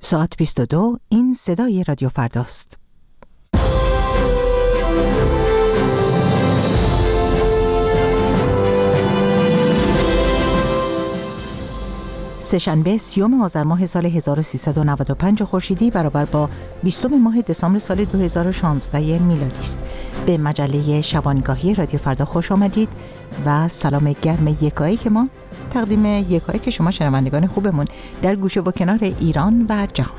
ساعت 22. این صدای رادیو فرداست. سه‌شنبه 30 آذر ماه سال 1395 خورشیدی برابر با 20 ماه دسامبر سال 2016 میلادی است. به مجله شبانگاهی رادیو فردا خوش آمدید و سلام گرم یکایک ما تقدیم یکایک شما شنوندگان خوبمون در گوشه و کنار ایران و جهان.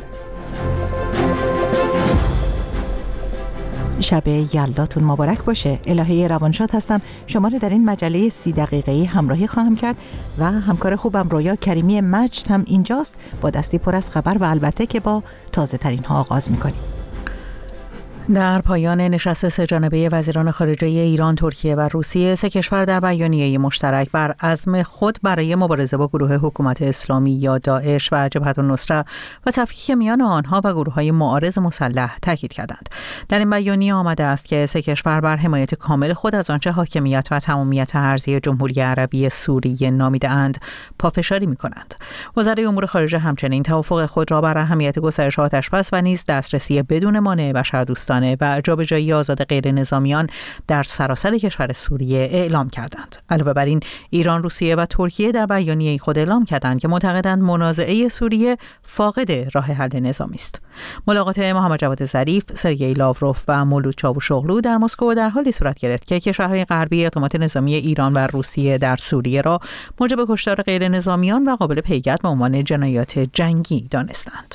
شب یلداتون مبارک باشه. الهه روانشاد هستم. شما رو در این مجله 30 دقیقه‌ای همراهی خواهم کرد و همکار خوبم رویا کریمی مجد هم اینجاست با دستی پر از خبر و البته که با تازه ترین ها آغاز می‌کنیم. در پایان نشست سه‌جانبه وزیران خارجه ایران، ترکیه و روسیه، سه کشور در بیانیه مشترک بر عزم خود برای مبارزه با گروه حکومت اسلامی یا داعش و جبهة النصره و تفکیک میان آنها و گروه‌های معارض مسلح تاکید کردند. در این بیانیه آمده است که سه کشور بر حمایت کامل خود از آنچه حاکمیت و تمامیت ارضی جمهوری عربی سوریه نامیده‌اند پافشاری می‌کنند. وزرای امور خارجه همچنین توافق خود را بر اهمیت گسترش آتش‌بس و نیز دسترسی بدون مانع بشردوستانه و جابجایی آزاد غیر نظامیان در سراسر کشور سوریه اعلام کردند. علاوه بر این، ایران، روسیه و ترکیه در بیانیه خود اعلام کردند که معتقدند منازعه سوریه فاقد راه حل نظامی است. ملاقات محمد جواد ظریف، سرگئی لاوروف و مولود چاوشوغلو در مسکو در حالی صورت گرفت که کشورهای غربی اقدامات نظامی ایران و روسیه در سوریه را موجب کشتار غیر نظامیان و قابل پیگرد به عنوان جنایات جنگی دانستند.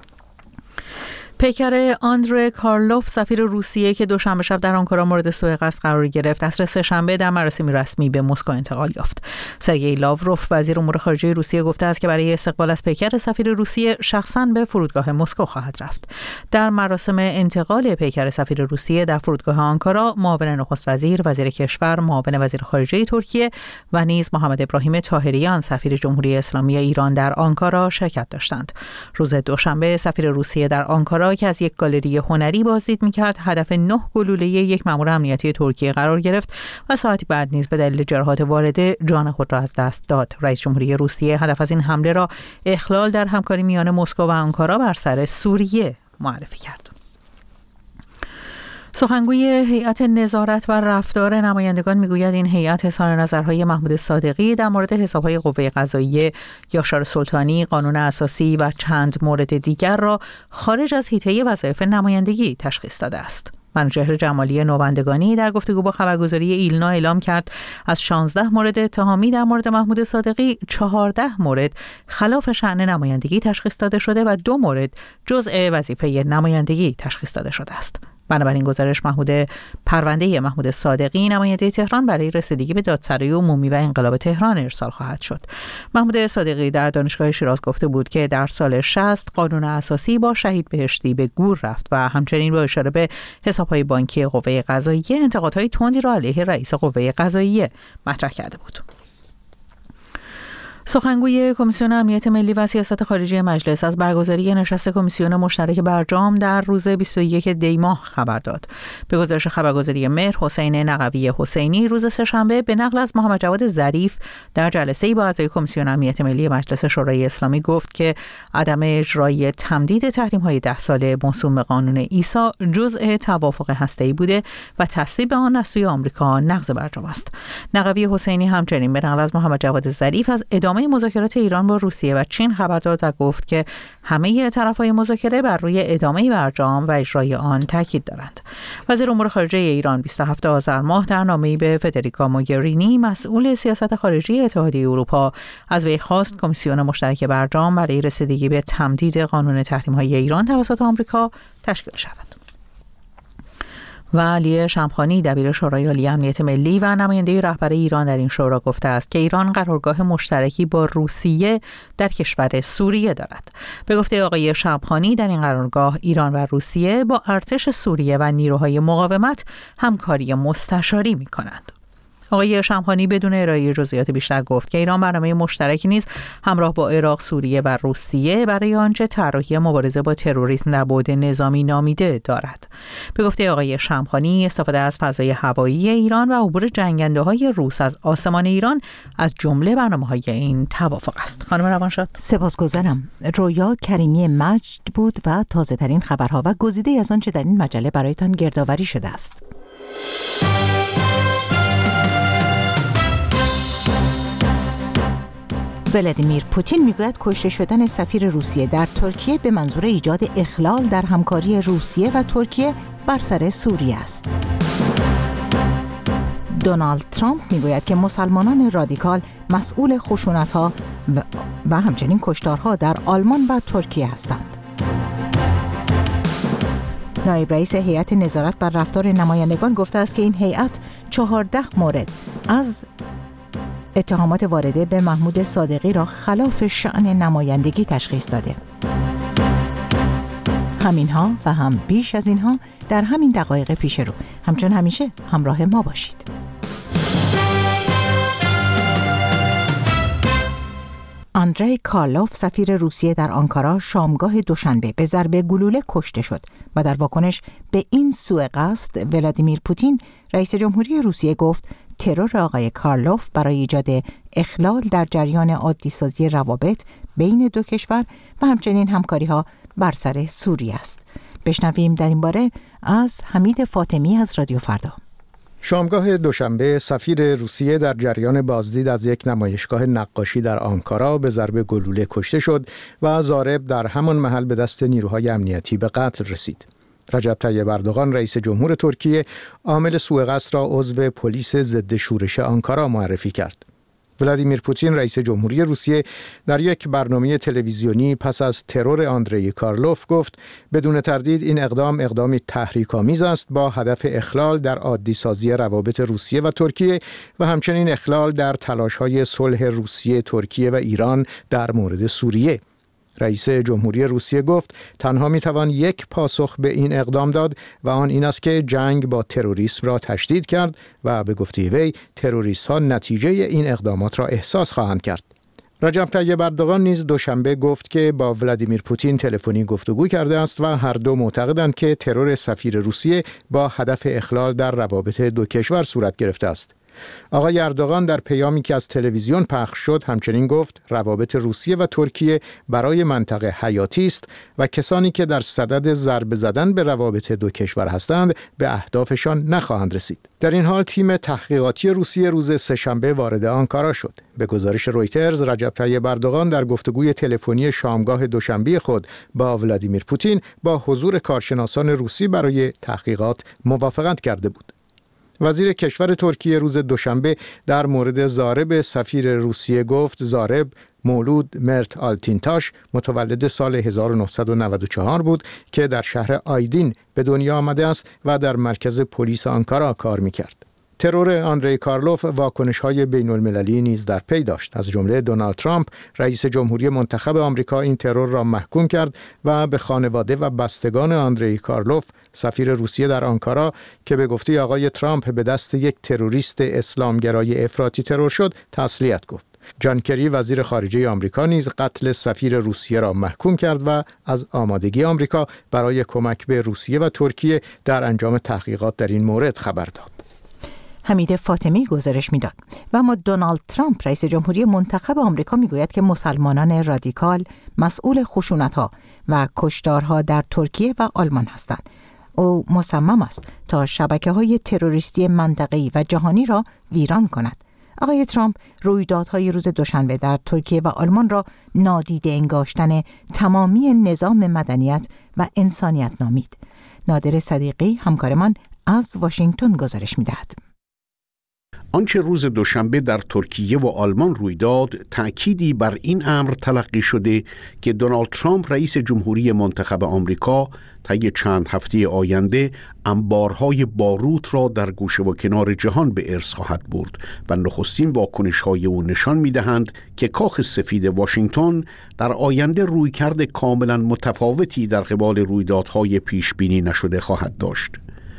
پیکر آندره کارلوف، سفیر روسیه که دوشنبه شب در آنکارا مورد سوء قصد قرار گرفت، عصر سه‌شنبه در مراسمی رسمی به مسکو انتقال یافت. سرگئی لاوروف، وزیر امور خارجه روسیه، گفته است که برای استقبال از پیکر سفیر روسیه شخصاً به فرودگاه مسکو خواهد رفت. در مراسم انتقال پیکر سفیر روسیه در فرودگاه آنکارا، معاون نخست وزیر، وزیر کشور، معاون وزیر خارجه ترکیه و نیز محمد ابراهیم طاهریان، سفیر جمهوری اسلامی ایران در آنکارا شرکت داشتند. روز دوشنبه سفیر روسیه در آنکارا که از یک گالری هنری بازدید می‌کرد، هدف 9 گلوله یک مأمور امنیتی ترکیه قرار گرفت و ساعتی بعد نیز به دلیل جراحات وارده جان خود را از دست داد. رئیس جمهوری روسیه هدف از این حمله را اخلال در همکاری میان مسکو و آنکارا بر سر سوریه معرفی کرد. سخنگوی هیئت نظارت و رفتار نمایندگان میگوید این هیئت اظهار نظرهای محمود صادقی در مورد حسابهای قوه قضاییه، یاشار سلطانی، قانون اساسی و چند مورد دیگر را خارج از حیطه وظایف نمایندگی تشخیص داده است. منوچهر جمالی نوبندگانی در گفتگو با خبرگزاری ایلنا اعلام کرد از 16 مورد اتهامی در مورد محمود صادقی 14 مورد خلاف شأن نمایندگی تشخیص داده شده و 2 مورد جزء وظیفه نمایندگی تشخیص داده شده است. بنابراین گزارش پرونده محمود صادقی نماینده تهران برای رسیدگی به دادسرای عمومی و انقلاب تهران ارسال خواهد شد. محمود صادقی در دانشگاه شیراز گفته بود که در سال 60 قانون اساسی با شهید بهشتی به گور رفت و همچنین با اشاره به حسابهای بانکی قوه قضاییه انتقادهای تندی را علیه رئیس قوه قضاییه مطرح کرده بود. سخنگوی کمیسیون امنیت ملی و سیاست خارجی مجلس از برگزاری نشست کمیسیون مشترک برجام در روز 21 دی ماه خبر داد. به گزارش خبرگزاری مهر، حسین نقوی حسینی روز سه‌شنبه به نقل از محمد جواد ظریف در جلسه‌ای با اعضای کمیسیون امنیت ملی مجلس شورای اسلامی گفت که عدم اجرای تمدید تحریم‌های 10 ساله موسوم به قانون ایسا جزء توافق هسته‌ای بوده و تصویب آن از سوی آمریکا نقض برجام است. نقوی حسینی همچنین به نقل از محمد جواد ظریف از ادامه مذاکرات ایران با روسیه و چین خبر داد و گفت که همه طرف‌های مذاکره بر روی ادامه برجام و اجرای آن تاکید دارند. وزیر امور خارجه ایران 27 آذر ماه در نامه‌ای به فدریکا موگرینی، مسئول سیاست خارجی اتحادیه اروپا، از وی خواست کمیسیون مشترک برجام برای رسیدگی به تمدید قانون تحریم‌های ایران توسط آمریکا تشکیل شود. و علی شمخانی، دبیر شورای عالی امنیت ملی و نماینده رهبر ایران در این شورا، گفته است که ایران قرارگاه مشترکی با روسیه در کشور سوریه دارد. به گفته آقای شمخانی، در این قرارگاه ایران و روسیه با ارتش سوریه و نیروهای مقاومت همکاری مستشاری می‌کنند. آقای شمخانی بدون ارائه جزئیات بیشتر گفت که ایران برنامه مشترکی نیز همراه با عراق، سوریه و روسیه برای آنچه طراحی مبارزه با تروریسم در بعد نظامی نامیده دارد. به گفته آقای شمخانی، استفاده از فضای هوایی ایران و عبور جنگنده‌های روس از آسمان ایران از جمله برنامه‌های این توافق است. خانم روانشاد، سپاسگزارم. رویا کریمی مجد بود و تازه‌ترین خبرها و گزیده‌ای از آنچه در این مجله برایتان گردآوری شده است. ولادیمیر پوتین میگوید کشته شدن سفیر روسیه در ترکیه به منظور ایجاد اخلال در همکاری روسیه و ترکیه بر سر سوریه است. دونالد ترامپ میگوید که مسلمانان رادیکال مسئول خشونت‌ها و همچنین کشتارها در آلمان و ترکیه هستند. نایب رئیس هیئت نظارت بر رفتار نمایندگان گفته است که این هیئت 14 مورد از اتهامات وارده به محمود صادقی را خلاف شأن نمایندگی تشخیص داده. همینها و هم بیش از اینها در همین دقایق پیش رو. همچون همیشه همراه ما باشید. آندری کارلوف سفیر روسیه در آنکارا شامگاه دوشنبه به ضربه گلوله کشته شد و در واکنش به این سوء قصد ولادیمیر پوتین رئیس جمهوری روسیه گفت ترور آقای کارلوف برای ایجاد اخلال در جریان عادی‌سازی روابط بین دو کشور و همچنین همکاری‌ها بر سر سوریه است. بشنویم در این باره از حمید فاطمی از رادیو فردا. شامگاه دوشنبه سفیر روسیه در جریان بازدید از یک نمایشگاه نقاشی در آنکارا به ضربه گلوله کشته شد و ضارب در همان محل به دست نیروهای امنیتی به قتل رسید. رجب طیب اردوغان رئیس جمهور ترکیه عامل سوء قصد را عضو پلیس ضد شورش آنکارا معرفی کرد. ولادیمیر پوتین رئیس جمهوری روسیه در یک برنامه تلویزیونی پس از ترور آندری کارلوف گفت بدون تردید این اقدامی تحریک‌آمیز است با هدف اخلال در عادی‌سازی روابط روسیه و ترکیه و همچنین اخلال در تلاش‌های صلح روسیه، ترکیه و ایران در مورد سوریه. رئیس جمهوری روسیه گفت تنها میتوان یک پاسخ به این اقدام داد و آن این است که جنگ با تروریسم را تشدید کرد و به گفته وی تروریست ها نتیجه این اقدامات را احساس خواهند کرد. رجب طیب اردوغان نیز دوشنبه گفت که با ولادیمیر پوتین تلفنی گفتگو کرده است و هر دو معتقدند که ترور سفیر روسیه با هدف اخلال در روابط دو کشور صورت گرفته است. آقای اردوغان در پیامی که از تلویزیون پخش شد همچنین گفت روابط روسیه و ترکیه برای منطقه حیاتی است و کسانی که در صدد ضربه زدن به روابط دو کشور هستند به اهدافشان نخواهند رسید. در این حال تیم تحقیقاتی روسیه روز سه‌شنبه وارد آنکارا شد. به گزارش رویترز رجب طیب اردوغان در گفتگوی تلفنی شامگاه دوشنبه خود با ولادیمیر پوتین با حضور کارشناسان روسی برای تحقیقات موافقت کرده بود. وزیر کشور ترکیه روز دوشنبه در مورد ضارب سفیر روسیه گفت ضارب مولود مرت آلتینتاش متولد سال 1994 بود که در شهر آیدین به دنیا آمده است و در مرکز پلیس آنکارا کار می‌کرد. ترور آندری کارلوف واکنش‌های بین‌المللی نیز در پی داشت. از جمله دونالد ترامپ رئیس جمهوری منتخب آمریکا این ترور را محکوم کرد و به خانواده و بستگان آندری کارلوف سفیر روسیه در آنکارا که به گفته آقای ترامپ به دست یک تروریست اسلامگرای افراطی ترور شد تسلیت گفت. جان کری وزیر خارجه آمریکا نیز قتل سفیر روسیه را محکوم کرد و از آمادگی آمریکا برای کمک به روسیه و ترکیه در انجام تحقیقات در این مورد خبر داد. حمید فاطمی گزارش میداد. و اما دونالد ترامپ رئیس جمهوری منتخب آمریکا میگوید که مسلمانان رادیکال مسئول خشونت‌ها و کشتارها در ترکیه و آلمان هستند. او مصمم است تا شبکه‌های تروریستی منطقه‌ای و جهانی را ویران کند. آقای ترامپ رویدادهای روز دوشنبه در ترکیه و آلمان را نادیده انگاشتن تمامی نظام مدنیت و انسانیت نامید. نادر صدیقی همکارمان از واشنگتن گزارش می‌دهد. آنچه روز دوشنبه در ترکیه و آلمان روی داد تأکیدی بر این امر تلقی شده که دونالد ترامپ رئیس جمهوری منتخب آمریکا طی چند هفته آینده انبارهای باروت را در گوشه و کنار جهان به ارث خواهد برد و نخستین واکنش‌های او نشان می‌دهند که کاخ سفید واشنگتن در آینده رویکرد کاملا متفاوتی در قبال رویدادهای پیش بینی نشده خواهد داشت.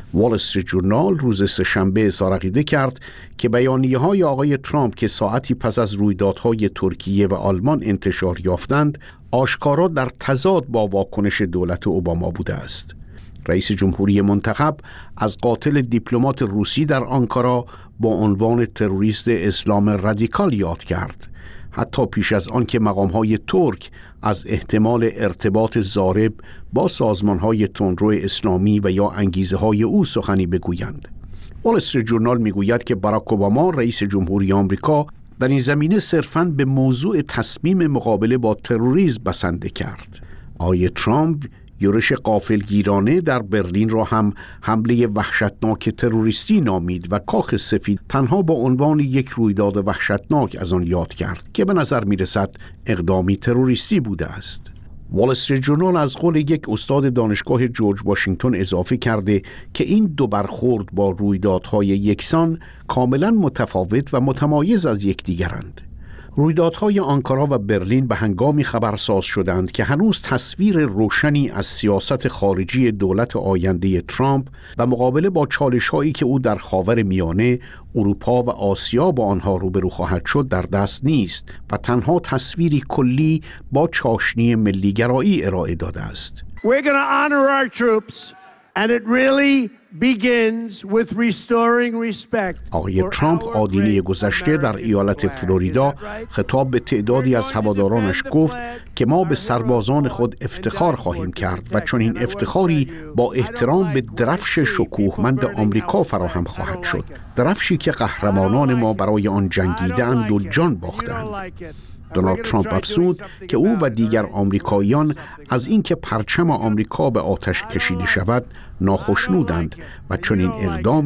وال استریت جورنال روز سه‌شنبه اظهار عقیده کرد که بیانیه‌های آقای ترامپ که ساعتی پس از رویدادهای ترکیه و آلمان انتشار یافتند، آشکارا در تضاد با واکنش دولت اوباما بوده است. رئیس جمهوری منتخب از قاتل دیپلمات روسی در آنکارا با عنوان تروریست اسلام رادیکال یاد کرد، حتی پیش از آن که مقام‌های ترک از احتمال ارتباط ضارب با سازمان‌های تندرو اسلامی و یا انگیزه‌های او سخنی بگویند. وال استریت جورنال می‌گوید که باراک اوباما رئیس جمهوری آمریکا در این زمینه صرفاً به موضوع تصمیم مقابله با تروریسم بسنده کرد. آقای ترامپ یورش غافلگیرانه در برلین را هم حمله وحشتناک تروریستی نامید و کاخ سفید تنها با عنوان یک رویداد وحشتناک از آن یاد کرد که به نظر می‌رسد اقدامی تروریستی بوده است. وال استریت جورنال از قول یک استاد دانشگاه جورج واشنگتن اضافه کرده که این دو برخورد با رویدادهای یکسان کاملا متفاوت و متمایز از یکدیگرند. رویدادهای آنکارا و برلین به هنگامی خبرساز شدند که هنوز تصویر روشنی از سیاست خارجی دولت آینده ترامپ و مقابله با چالش‌هایی که او در خاور میانه، اروپا و آسیا با آنها روبرو خواهد شد در دست نیست و تنها تصویری کلی با چاشنی ملیگرایی ارائه داده است. We're going to honor our troops and it really begins with restoring respect. آقای ترامپ آدینه گذشته در ایالت فلوریدا خطاب به تعدادی از هوادارانش گفت که ما به سربازان خود افتخار خواهیم کرد و چون این افتخاری با احترام به درفش شکوهمند آمریکا فراهم خواهد شد، درفشی که قهرمانان ما برای آن جنگیدند و جان باختند. دونالد ترامپ افزود که او و دیگر آمریکاییان از اینکه پرچم آمریکا به آتش کشیده شود ناخشنودند و چون این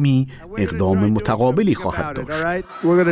اقدام متقابلی خواهد داشت.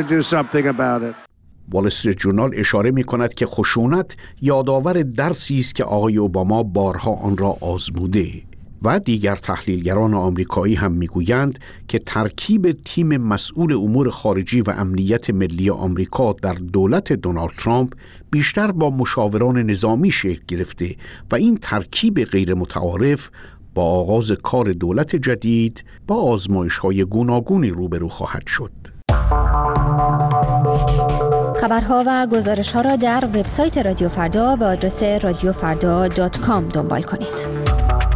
وال استریت جورنال اشاره می کند که خشونت یادآور درسی است که آقای اوباما بارها آن را آزموده و دیگر تحلیلگران آمریکایی هم میگویند که ترکیب تیم مسئول امور خارجی و امنیت ملی آمریکا در دولت دونالد ترامپ بیشتر با مشاوران نظامی شکل گرفته و این ترکیب غیر متعارف با آغاز کار دولت جدید با آزمایش‌های گوناگونی روبرو خواهد شد. خبرها و گزارش‌ها را در وبسایت رادیو فردا به آدرس radiofarda.com دنبال کنید.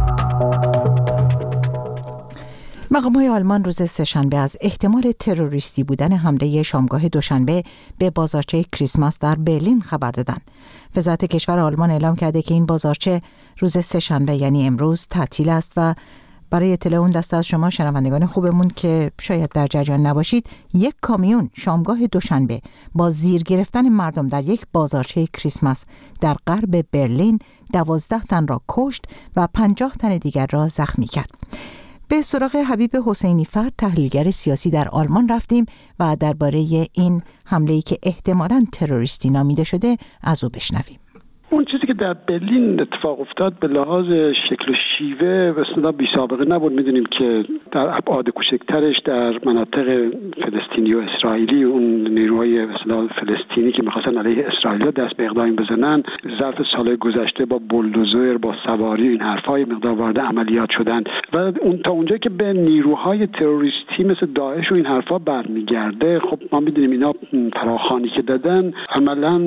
مقام‌های آلمان روز سه‌شنبه از احتمال تروریستی بودن حمله شامگاه دوشنبه به بازارچه کریسمس در برلین خبر دادند. وزارت کشور آلمان اعلام کرده که این بازارچه روز سه‌شنبه یعنی امروز تعطیل است و برای اطلاع اون دسته از شما شنوندگان خوبمون که شاید در جریان نباشید، یک کامیون شامگاه دوشنبه با زیر گرفتن مردم در یک بازارچه کریسمس در غرب برلین 12 تن را کشت و 50 تن دیگر را زخمی کرد. به سراغ حبیب حسینی فرد، تحلیلگر سیاسی در آلمان رفتیم و درباره این حمله‌ای که احتمالاً تروریستی نامیده شده از او بشنویم. اون چیزی که در برلین اتفاق افتاد به لحاظ شکل و شیوه و اصلا بی سابقه نبود. میدونیم که در ابعاد کوچکترش در مناطق فلسطینی و اسرائیلی اون نیروهای اصلا فلسطینی که می‌خواستن علیه اسرائیل دست به اقدامی بزنن، ظرف سال گذشته با بولدوزر، با سواری این حرفای مقدار وارد عملیات شدن و اون تا اونجایی که به نیروهای تروریستی مثل داعش و این حرفا برمیگرده، خب ما میدونیم اینا فراخوانی که دادن عملاً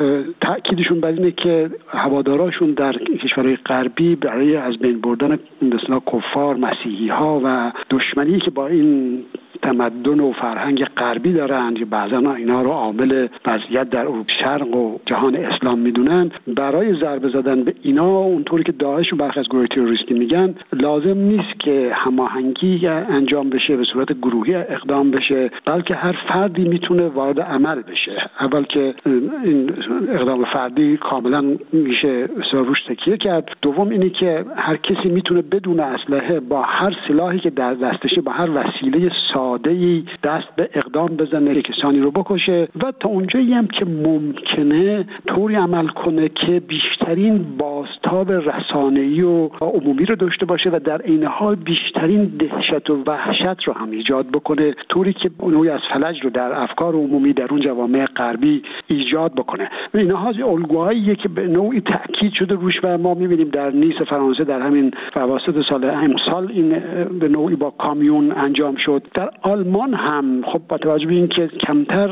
تاکیدشون بر اینه که هواداراشون در کشورهای غربی برای از بین بردن مثلا کفار، مسیحی ها و دشمنی که با این تمدن و فرهنگ غربی دارن که بعضا اینا رو عامل وضعیت در اروپا شرق و جهان اسلام میدونن، برای ضربه زدن به اینا اونطوری که داعش و برخی از گروه تروریستی میگن لازم نیست که هماهنگی انجام بشه، به صورت گروهی اقدام بشه، بلکه هر فردی میتونه وارد عمل بشه. اول که این اقدام فردی کاملا میشه روش تکیه کرد، دوم اینه که هر کسی میتونه بدون اسلحه با هر سلاحی که در دستشه با هر وسیله ساده‌ای دست به اقدام بزنه، کسانی رو بکشه و تا اونجایی هم که ممکنه طوری عمل کنه که بیشترین بازتاب رسانه‌ای و عمومی رو داشته باشه و در عین حال بیشترین دهشت و وحشت رو هم ایجاد بکنه، طوری که نوعی از فلج رو در افکار عمومی در اون جوامع غربی ایجاد بکنه. اینها الگوهاییه که که به نوعی تأکید شده روش و ما می‌بینیم در نیس فرانسه در همین اواسط سال امسال این به نوعی با کامیون انجام شد. در آلمان هم خب با توجه به اینکه کمتر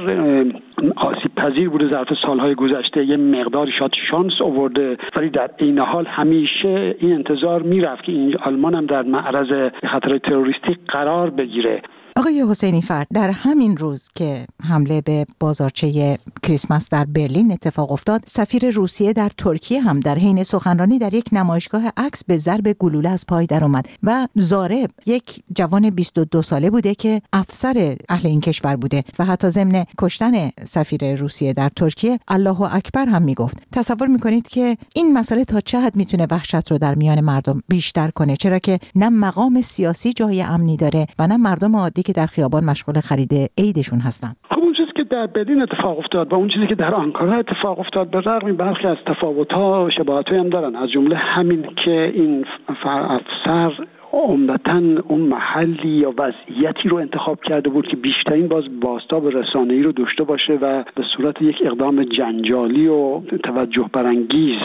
آسیب پذیر بوده ظرف سالهای گذشته، یه مقدار شاید شانس آورده، ولی در این حال همیشه این انتظار میرفت که این آلمان هم در معرض خطر تروریستی قرار بگیره. آقای حسینی فرد، در همین روز که حمله به بازارچه کریسمس در برلین اتفاق افتاد، سفیر روسیه در ترکیه هم در حین سخنرانی در یک نمایشگاه عکس به ضرب گلوله از پای در اومد و زارب یک جوان 22 ساله بوده که افسر اهل این کشور بوده و حتی ضمن کشتن سفیر روسیه در ترکیه الله اکبر هم میگفت. تصور میکنید که این مسئله تا چه حد میتونه وحشت رو در میان مردم بیشتر کنه، چرا که نه مقام سیاسی جای امنی داره و نه مردم عادی که در خیابان مشغول خرید عیدشون هستن. خب اون چیزی که در برلین اتفاق افتاد و اون چیزی که در آنکارا اتفاق افتاد به رغم برخی از تفاوت‌ها و شباهت‌ها هم دارن، از جمله همین که این افسر عمدتاً اون محلی یا وضعیتی رو انتخاب کرده بود که بیشترین بازتاب رسانه‌ای رو داشته باشه و به صورت یک اقدام جنجالی و توجه برانگیز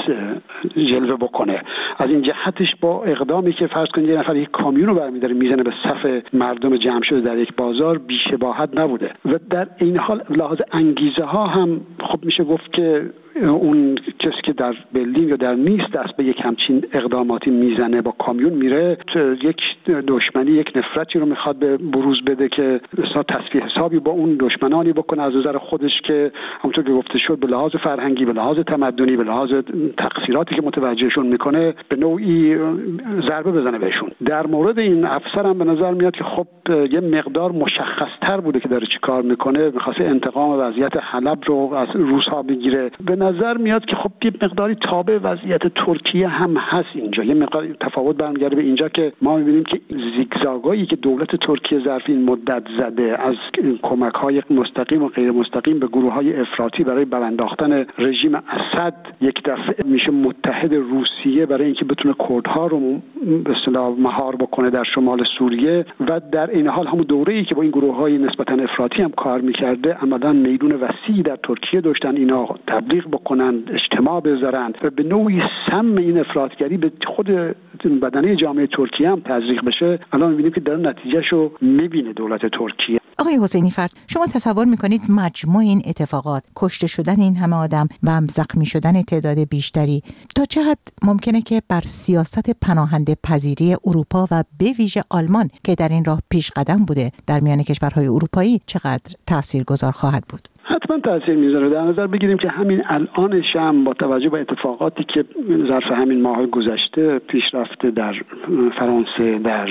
جلوه بکنه. از این جهتش با اقدامی که فرض کنید یه نفر یک کامیون رو برمی‌داره میزنه به صف مردم جمع شده در یک بازار، بی‌شباهت نبوده و در این حال لحاظ انگیزه ها هم خب میشه گفت که اون کسی که در برلین یا در نیس دست به یک همچین اقداماتی میزنه با کامیون میره، یک دشمنی، یک نفرتی رو میخواد به بروز بده که تصفیه حسابی با اون دشمنانی بکنه از نظر خودش که همونطور که گفته شد به لحاظ فرهنگی، به لحاظ تمدنی، به لحاظ تقصیراتی که متوجهشون میکنه به نوعی ضربه بزنه بهشون. در مورد این افسر هم به نظر میاد که خب یه مقدار مشخص‌تر بوده که داره چیکار میکنه، میخواد انتقام وضعیت حلب رو از روس‌ها بگیره. به نظر میاد که خب یه مقداری تابع وضعیت ترکیه هم هست اینجا. یه مقدار تفاوت برمیگرده به اینجا که ما می‌بینیم که زیگزاگایی که دولت ترکیه ظرف این مدت زده از کمک‌های مستقیم و غیر مستقیم به گروه‌های افراطی برای برانداختن رژیم اسد، یک دفعه میشه متحد روسیه برای اینکه بتونه کردها رو به اصطلاح مهار بکنه در شمال سوریه و در این حال همون دوره‌ای که با این گروه‌های نسبتاً افراطی هم کار می‌کرده عملاً میدون وسیعی در ترکیه داشتن اینا تبلیغ بکنن، اجتماع بذارن و به نوعی سم این افراطگری به خود بدنه جامعه ترکیه هم تزریق بشه. الان می‌بینیم که در نتیجهشو می‌بینه دولت ترکیه. آقای حسینی فرد، شما تصور می‌کنید مجموع این اتفاقات، کشته شدن این همه آدم و هم زخمی شدن تعداد بیشتری تا چه حد ممکنه که بر سیاست پناهنده پذیری اروپا و به ویژه آلمان که در این راه پیش قدم بوده در میان کشورهای اروپایی چقدر تاثیرگذار خواهد بود؟ حتما تاثیر میذاره. در نظر بگیریم که همین الانش هم با توجه به اتفاقاتی که ظرف همین ماه گذشته پیش رفته در فرانسه، در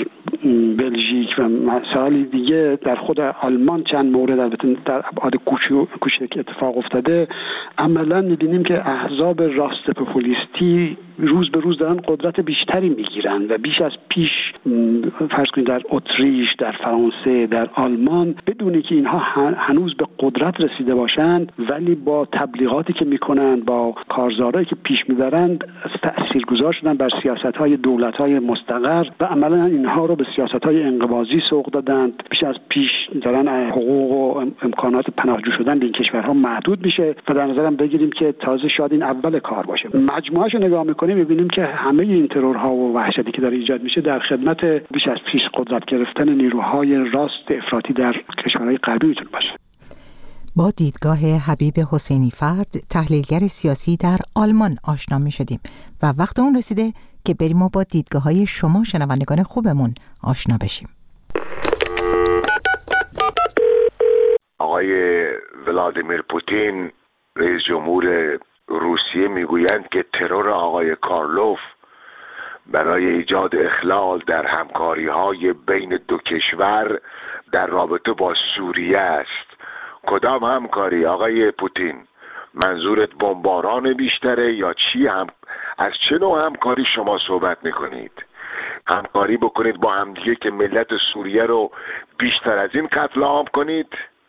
بلژیک و مسائل دیگه، در خود آلمان چند مورد البته در ابعاد کوچک اتفاق افتاده، عملا می‌بینیم که احزاب راست پوپولیستی روز به روز دارن قدرت بیشتری میگیرن و بیش از پیش فرض کنید در اتریش، در فرانسه، در آلمان بدون که اینها هنوز به قدرت رسیده باشند ولی با تبلیغاتی که میکنند، با کارزارهایی که پیش میبرند تاثیرگذار شدن بر سیاست‌های دولت‌های مستقر و عملا اینها رو به سیاست‌های انقباضی سوق دادند. بیش از پیش دارن حقوق و امکانات پناهجو شدن به این کشورها محدود میشه و در نظرم بگیریم که تازه شاید این اول کار باشه. مجموعه‌اش رو نگاه میکنیم میبینیم که همه این ترورها و وحشتی که داره ایجاد میشه در خدمت بیش از پیش قدرت گرفتن نیروهای راست افراطی در کشورهای غربی میتونه باشه. با دیدگاه حبیب حسینی فرد، تحلیلگر سیاسی در آلمان آشنا میشدیم و وقت اون رسیده که بریم و با دیدگاه‌های شما شنوندگان خوبمون آشنا بشیم. آقای ولادیمیر پوتین رئیس جمهور روسیه میگویند که ترور آقای کارلوف برای ایجاد اخلال در همکاری‌های بین دو کشور در رابطه با سوریه است. کدام همکاری آقای پوتین؟ منظورت بمباران بیشتره یا چی؟ از چه نوع همکاری شما صحبت میکنید؟ همکاری بکنید با همدیگه که ملت سوریه رو بیشتر از این قتل عام کنید؟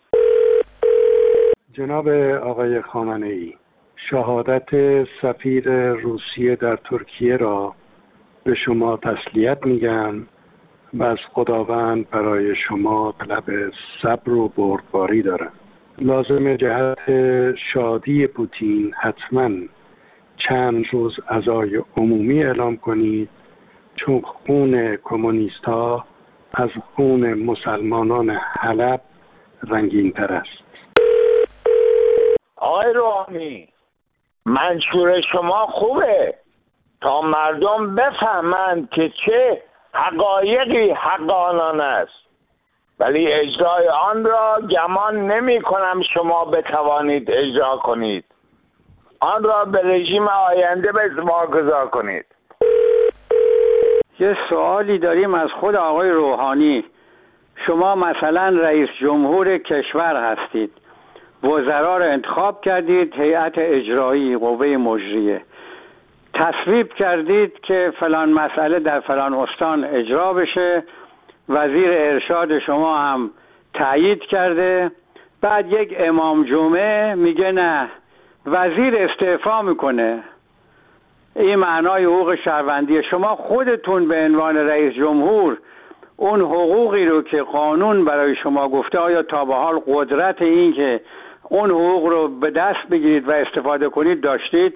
جناب آقای خامنه‌ای، شهادت سفیر روسیه در ترکیه را به شما تسلیت میگم و از خداوند برای شما طلب صبر و بردباری دارم. لازم جهت شادی پوتین حتما چند روز عزای عمومی اعلام کنید، چون خون کمونیست ها از خون مسلمانان حلب رنگین تر است. آقای روحانی، منشور شما خوبه تا مردم بفهمند که چه حقایقی حق آنان است، ولی اجرای آن را گمان نمی کنم شما بتوانید اجرا کنید. آن را به رژیم آینده واگذار کنید. یه سوالی داریم از خود آقای روحانی. شما مثلا رئیس جمهور کشور هستید، وزرا را انتخاب کردید، هیئت اجرایی، قوه مجریه، تصویب کردید که فلان مسئله در فلان استان اجرا بشه، وزیر ارشاد شما هم تایید کرده، بعد یک امام جمعه میگه نه، وزیر استعفا میکنه. این معنای حقوق شهروندی. شما خودتون به عنوان رئیس جمهور اون حقوقی رو که قانون برای شما گفته، آیا تا به حال قدرت این که اون حقوق رو به دست بگیرید و استفاده کنید داشتید؟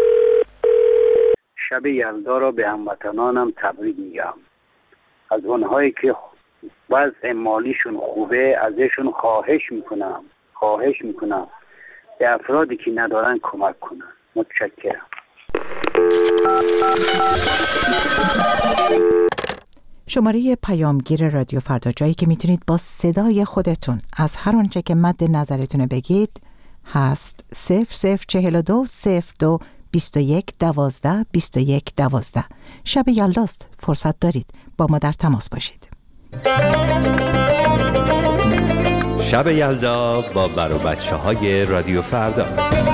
شب یلدا را به هموطنانم تبریک میگم. از اونهایی که وضع مالیشون خوبه ازشون خواهش میکنم به افرادی که ندارن کمک کنن. متشکرم. شماره پیامگیر رادیو فردا، جایی که میتونید با صدای خودتون از هر آنچه که مد نظرتونه بگید، هست 0042 02 21 12 21 12. شب یلداست، فرصت دارید با ما در تماس باشید. شب یلدا با برو بچه های رادیو فردا.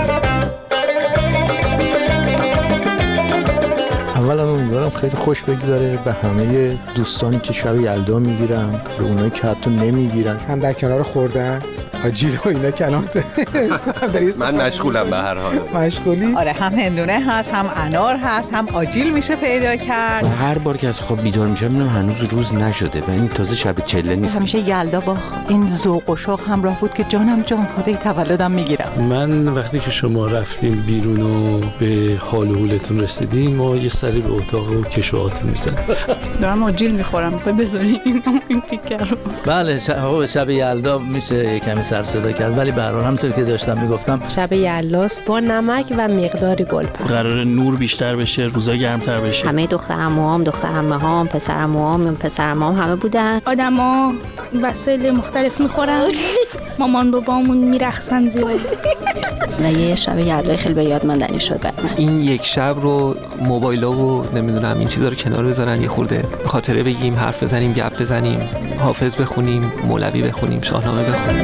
اولا امیدوارم خیلی خوش بگذاره به همه دوستانی که شب یلدا میگیرن، به اونایی که حتی نمیگیرن، هم در کنار خوردن آجیل و اینا کنات. من مشغولم به هر حال. مشغولی؟ آره، هم هندونه هست، هم انار هست، هم آجیل میشه پیدا کرد. هر بار که از خواب بیدار میشم میبینم هنوز روز نشده و این تازه شب چله نیست. همیشه یلدا با این ذوق و شوق همراه بود که جانم جان کادوی تولدم میگیرم. من وقتی که شما رفتین بیرون و به حال و حولتون رسیدین، ما یه سری به اتاق و کشوهاتون میزنیم. دارم آجیل میخورم، میخوای بذاری این تیکه رو؟ بله، شب یلدا میشه کمی سر صدا کرد، ولی به هر حال همونطور که داشتم میگفتم شب یلداست با نمک و مقداری گلپر. قرار نور بیشتر بشه، روزا گرمتر بشه. همه دختر عموام، دختر عمه‌هام، پسر عموام، پسر عمه‌ام همه بودن. آدما وسایل مختلف میخورن. مامان بابامون میرقصن زیاد. و یه شب یلدای خیلی به یاد ماندنی شد برام. این یک شب رو موبایلا و نمیدونم این چیزا رو کنار بذارن، یه خورده خاطره بگیم، حرف بزنیم، گپ بزنیم، حافظ بخونیم، مولوی بخونیم، شاهنامه بخونیم.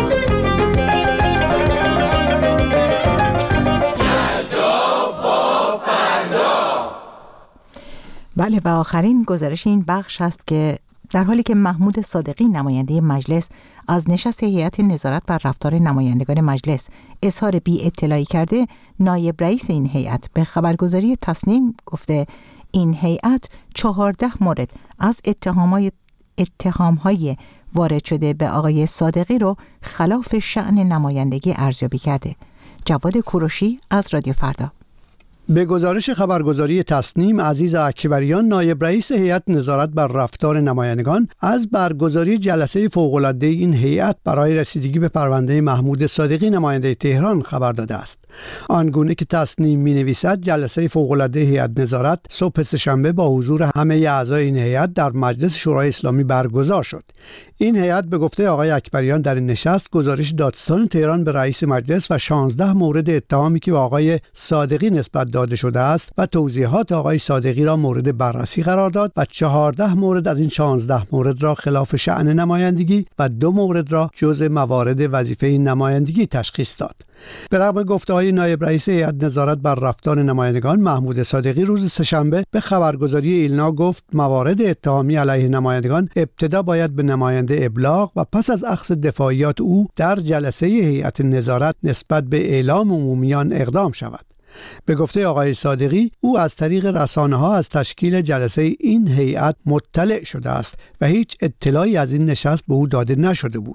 بله، و آخرین گزارش این بخش است که در حالی که محمود صادقی نماینده مجلس از نشست هیئت نظارت بر رفتار نمایندگان مجلس اظهار بی اطلاعی کرده، نایب رئیس این هیئت به خبرگزاری تصنیم گفته این هیئت 14 مورد از اتهام‌های وارد شده به آقای صادقی رو خلاف شأن نمایندگی ارزیابی کرده. جواد کوروشی از رادیو فردا. به گزارش خبرگزاری تصنیم، عزیز اکبریان نایب رئیس هیئت نظارت بر رفتار نمایندگان از برگزاری جلسه فوق‌العاده این هیئت برای رسیدگی به پرونده محمود صادقی نماینده تهران خبر داده است. آنگونه که تصنیم می‌نویسد جلسه فوق‌العاده هیئت نظارت صبح سه‌شنبه با حضور همه اعضای این هیئت در مجلس شورای اسلامی برگزار شد. این هیئت به گفته آقای اکبریان در این نشست گزارش دادستان تهران به رئیس مجلس و 16 مورد اتهامی که به آقای صادقی نسبت داده شده است و توضیحات آقای صادقی را مورد بررسی قرار داد و 14 مورد از این 16 مورد را خلاف شأن نمایندگی و 2 مورد را جزء موارد وظیفه نمایندگی تشخیص داد. به رغم گفته‌های نایب رئیس هیئت نظارت بر رفتار نمایندگان محمود صادقی روز سه‌شنبه به خبرگزاری ایلنا گفت موارد اتهامی علیه نمایندگان ابتدا باید به نماینده ابلاغ و پس از اخذ دفاعیات او در جلسه هیئت نظارت نسبت به اعلام عمومیان اقدام شود. به گفته آقای صادقی او از طریق رسانه‌ها از تشکیل جلسه این هیئت مطلع شده است و هیچ اطلاعی از این نشست به او داده نشده بود.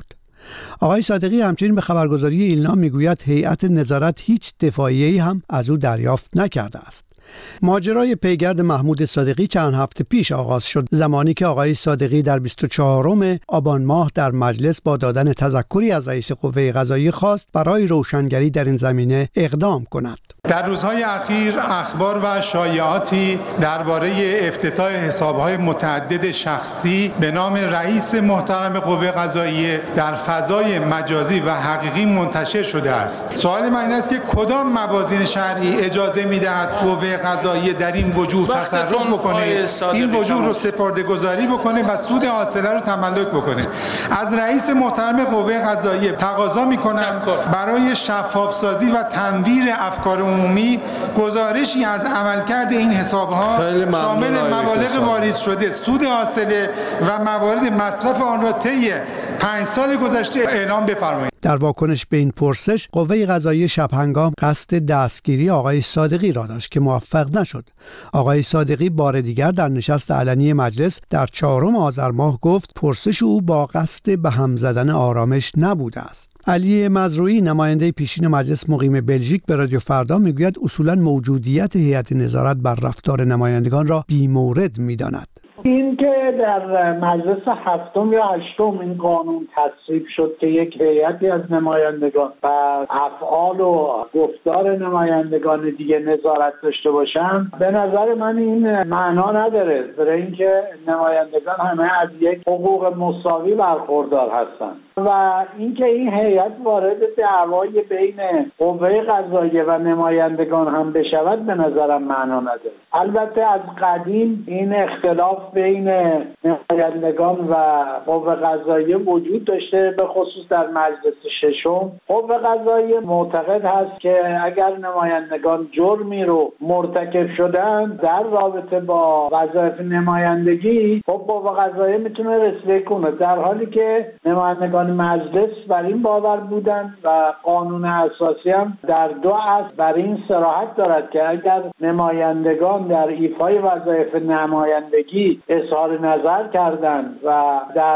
آقای صادقی همچنین به خبرگزاری ایلنا میگوید هیئت نظارت هیچ دفاعیه‌ای هم از او دریافت نکرده است. ماجرای پیگرد محمود صادقی چند هفته پیش آغاز شد، زمانی که آقای صادقی در 24 آبان ماه در مجلس با دادن تذکری از رئیس قوه قضاییه خواست برای روشنگری در این زمینه اقدام کند. در روزهای اخیر اخبار و شایعاتی درباره افتتاح حساب‌های متعدد شخصی به نام رئیس محترم قوه قضاییه در فضای مجازی و حقیقی منتشر شده است. سوال من این است که کدام موازین شرعی اجازه می‌دهد قوه قضاییه در این وجوه تصرف بکنه، این وجوه رو سپرده‌گذاری بکنه و سود حاصله رو تملک بکنه؟ از رئیس محترم قوه قضاییه تقاضا می‌کنم برای شفاف‌سازی و تنویر افکار عمومی گزارشی از عملکرد این حساب‌ها شامل مبالغ واریز شده، سود حاصله و موارد مصرف آن را طی 5 سال گذشته اعلام بفرمایید. در واکنش به این پرسش، قوه قضاییه شب هنگام قصد دستگیری آقای صادقی را داشت که موفق نشد. آقای صادقی بار دیگر در نشست علنی مجلس در 4 آذر ماه گفت پرسش او با قصد به هم زدن آرامش نبوده است. علی مزروعی نماینده پیشین مجلس مقیم بلژیک به رادیو فردا میگوید اصولا موجودیت هیئت نظارت بر رفتار نمایندگان را بی‌مورد می‌داند. این که در مجلس 7 یا 8 این قانون تصویب شد که یک هیئتی از نمایندگان و افعال و گفتار نمایندگان دیگه نظارت داشته باشن، به نظر من این معنا نداره، برای اینکه نمایندگان همه از یک حقوق مساوی برخوردار هستند و اینکه این هیئت وارد دعوای بین قوه قضاییه و نمایندگان هم بشود به نظرم معنا نداره. البته از قدیم این اختلاف بین نمایندگان و قوه قضاییه وجود داشته، به خصوص در مجلس 6. قوه قضاییه معتقد هست که اگر نمایندگان جرمی رو مرتکب شدن در رابطه با وظایف نمایندگی، خب قوه قضاییه میتونه رسیدگی کنه، در حالی که نمایندگان مجلس بر این باور بودند و قانون اساسی هم در 2 اصل بر این صراحت دارد که اگر نمایندگان در ایفای وظایف نمایندگی اظهار نظر کردند و در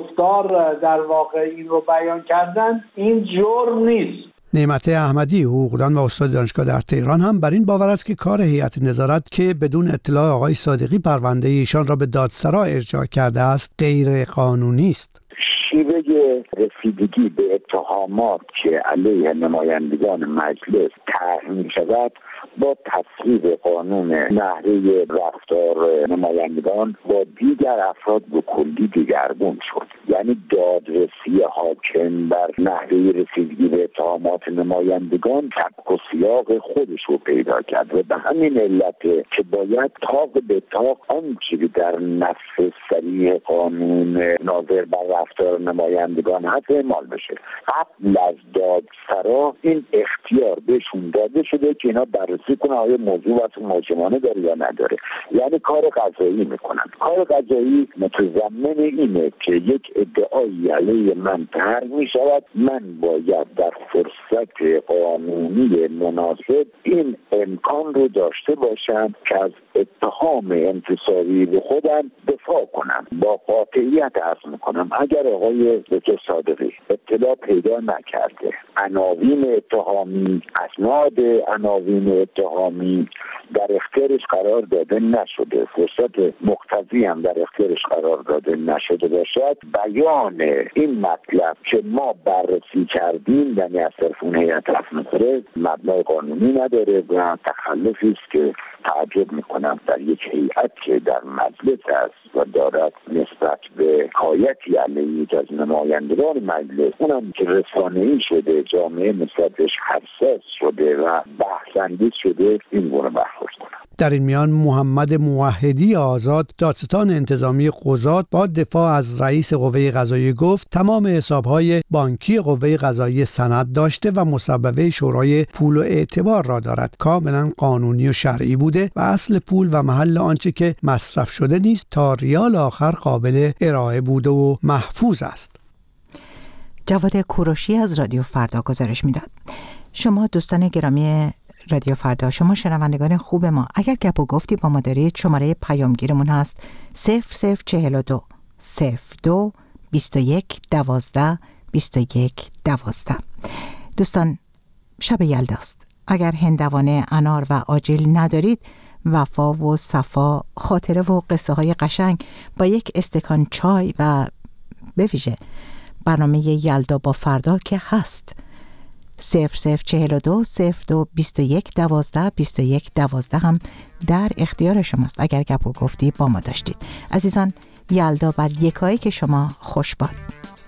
گفتار در واقع این رو بیان کردند، این جرم نیست. نعمت احمدی حقوقدان و استاد دانشگاه در تهران هم بر این باور است که کار هیئت نظارت که بدون اطلاع آقای صادقی پرونده ایشان را به دادسرا ارجاع کرده است غیر قانونی است. شیوه رسیدگی به اتهامات که علیه نمایندگان مجلس طرح می‌شود با تصویب قانون نحوه رفتار نمایندگان با دیگر افراد به کلی دگرگون شد. یعنی دادرسی حاکم بر نحوه رسیدگی به اتهامات نمایندگان سبک و سیاق خودش رو پیدا کرد و به همین علت که باید طاق به طاق آنچه در نص صریح قانون ناظر بر رفتار نمایندگان هست اعمال بشه. قبل از دادسرا این اختیار بهشون داده شده که اینا بررسی کنه آیا موضوع واسه محاکمانه داره یا نداره. یعنی کار قضایی میکنن. کار قضایی متضمن اینه که یک ادعایی علیه من طرح میشود، من باید در فرصت قانونی مناسب این امکان رو داشته باشم که از اتهام انتصابی به خودم دفاع کنم. با قاطعیت عرض میکنم اگر آقای دکتر صادقی اطلاع پیدا نکرده، عناوین اتهامی، اسناد عناوین اتهامی در اختیارش قرار داده نشده، فرصت مقتضی هم در اختیارش قرار داده نشده باشد، بیان این مطلب که ما بررسی کردیم یعنی از طرف اون هیئت رسمی مبنای قانونی نداره و تخلفی است که تعجب میکنم در یک هیئت که در مجلس است و دارد نسبت به حکایتی علیه از نمایندگان مجلس، اونم که رسانه‌ای شده، جامعه نسبتش حساس شده و بحث‌انگیز شده، این گونه برخورد کنم. در این میان محمد موحدی آزاد دادستان انتظامی قضات با دفاع از رئیس قوه قضاییه گفت تمام حسابهای بانکی قوه قضاییه سند داشته و مصوبه شورای پول و اعتبار را دارد، کاملا قانونی و شرعی بوده و اصل پول و محل آنچه که مصرف شده نیست تا ریال آخر قابل ارائه بوده و محفوظ است. جواد کوروشی از رادیو فردا گزارش میداد. شما دوستان گرامی رادیو فردا، شما شنوندگان خوب ما، اگر گپ و گفتی با ما دارید، شماره پیامگیرمون هست 0042 02 21 12 2112. دوستان، شب یلداست. اگر هندوانه، انار و آجیل ندارید، وفا و صفا، خاطره و قصه های قشنگ با یک استکان چای و به ویژه برنامه یلدا با فردا که هست. 0042 02 21 12 21 12 هم در اختیار شماست. اگر گپ و گفتی با ما داشتید. عزیزان، یلدا بر یکایی که شما خوش باد.